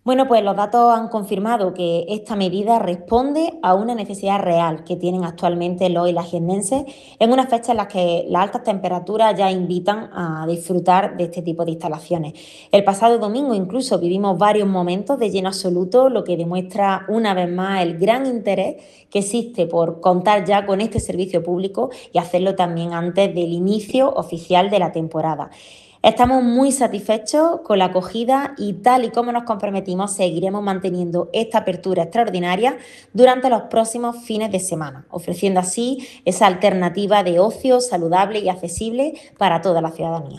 Bueno, pues los datos han confirmado que esta medida responde a una necesidad real que tienen actualmente los y las jiennenses en una fecha en la que las altas temperaturas ya invitan a disfrutar de este tipo de instalaciones. El pasado domingo incluso vivimos varios momentos de lleno absoluto, lo que demuestra una vez más el gran interés que existe por contar ya con este servicio público y hacerlo también antes del inicio oficial de la temporada. Estamos muy satisfechos con la acogida y tal y como nos comprometimos, seguiremos manteniendo esta apertura extraordinaria durante los próximos fines de semana, ofreciendo así esa alternativa de ocio saludable y accesible para toda la ciudadanía.